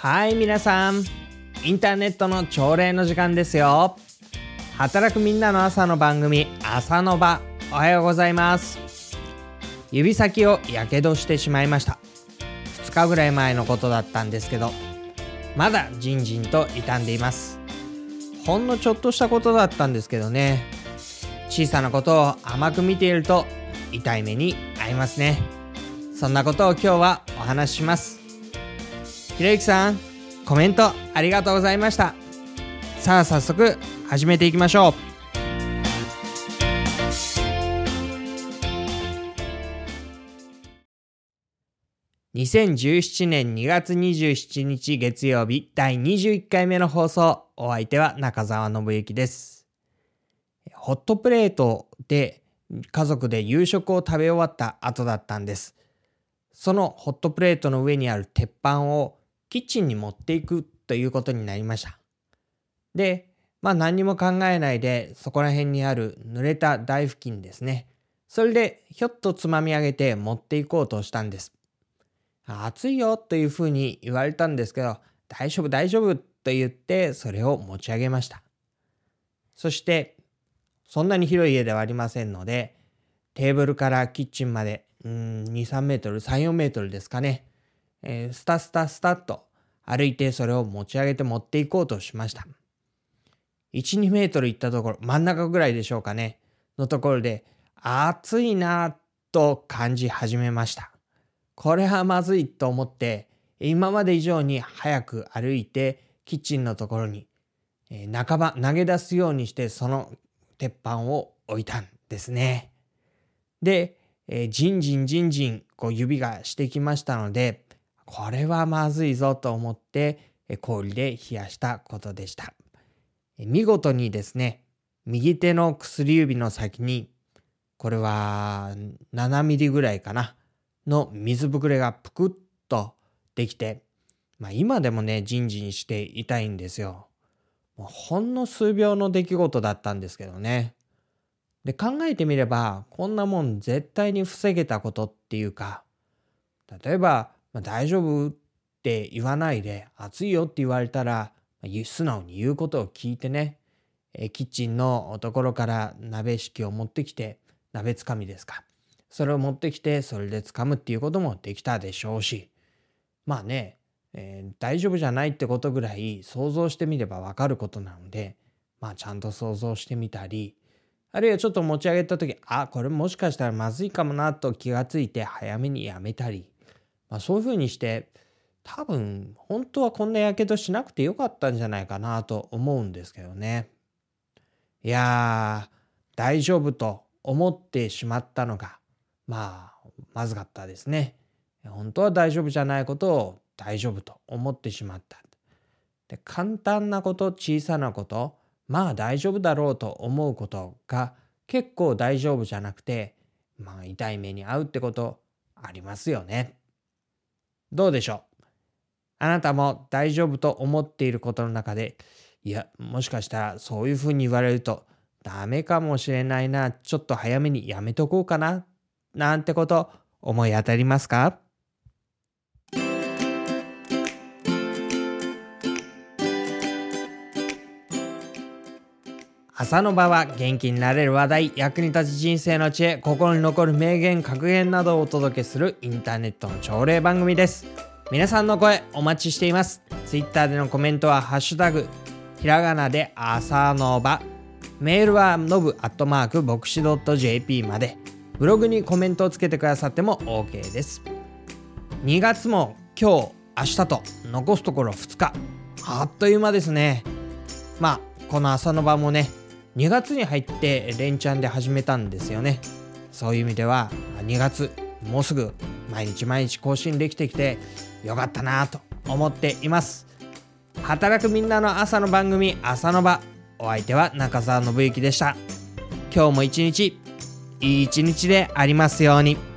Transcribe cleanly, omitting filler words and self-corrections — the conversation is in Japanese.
はい、皆さん、インターネットの朝礼の時間ですよ。働くみんなの朝の番組、朝の場。おはようございます。指先をやけどしてしまいました。2日ぐらい前のことだったんですけど、まだじんじんと痛んでいます。ほんのちょっとしたことだったんですけどね、小さなことを甘く見ていると痛い目に遭いますね。そんなことを今日はお話しします。ひろゆきさん、コメントありがとうございました。さあ早速始めていきましょう。2017年2月27日月曜日第21回目の放送。お相手は中澤信之です。ホットプレートで家族で夕食を食べ終わった後だったんです。そのホットプレートの上にある鉄板をキッチンに持っていくということになりました。で、何にも考えないでそこら辺にある濡れた台布巾ですね。それでひょっとつまみ上げて持っていこうとしたんです。熱いよというふうに言われたんですけど、大丈夫大丈夫と言ってそれを持ち上げました。そしてそんなに広い家ではありませんので、テーブルからキッチンまで2、3メートル、3、4メートルですかね。スタッと歩いてそれを持ち上げて持っていこうとしました。1、2メートル行ったところ、真ん中ぐらいでしょうかね、のところで暑いなと感じ始めました。これはまずいと思って、今まで以上に早く歩いてキッチンのところに半ば投げ出すようにしてその鉄板を置いたんですね。で、じんじん指がしてきましたので、これはまずいぞと思って氷で冷やしたことでした。見事にですね、右手の薬指の先に、これは7ミリぐらいかなの水ぶくれがぷくっとできて、今でもねじんじんして痛いんですよ。もうほんの数秒の出来事だったんですけどね。で、考えてみればこんなもん絶対に防げたことっていうか、例えば大丈夫って言わないで暑いよって言われたら素直に言うことを聞いてね、キッチンのところから鍋敷きを持ってきて、鍋つかみですか、それを持ってきてそれでつかむっていうこともできたでしょうし、大丈夫じゃないってことぐらい想像してみればわかることなので、ちゃんと想像してみたり、あるいはちょっと持ち上げた時、これもしかしたらまずいかもなと気がついて早めにやめたり、そういうふうにして多分本当はこんなやけどしなくてよかったんじゃないかなと思うんですけどね。いやー、大丈夫と思ってしまったのがまずかったですね。本当は大丈夫じゃないことを大丈夫と思ってしまった。で、簡単なこと、小さなこと、大丈夫だろうと思うことが結構大丈夫じゃなくて、痛い目に遭うってことありますよね。どうでしょう。あなたも大丈夫と思っていることの中で、もしかしたらそういうふうに言われるとダメかもしれないな、ちょっと早めにやめとこうかな、なんてこと思い当たりますか？朝の場は元気になれる話題、役に立つ人生の知恵、心に残る名言、格言などをお届けするインターネットの朝礼番組です。皆さんの声お待ちしています。ツイッターでのコメントはハッシュタグひらがなで朝の場、メールはnobu@boxi.jp まで、ブログにコメントをつけてくださっても OK です。2月も今日明日と残すところ2日、あっという間ですね。この朝の場もね、2月に入って連チャンで始めたんですよね。そういう意味では2月もうすぐ毎日更新できてきてよかったなと思っています。働くみんなの朝の番組、朝の場。お相手は中澤信之でした。今日も一日いい一日でありますように。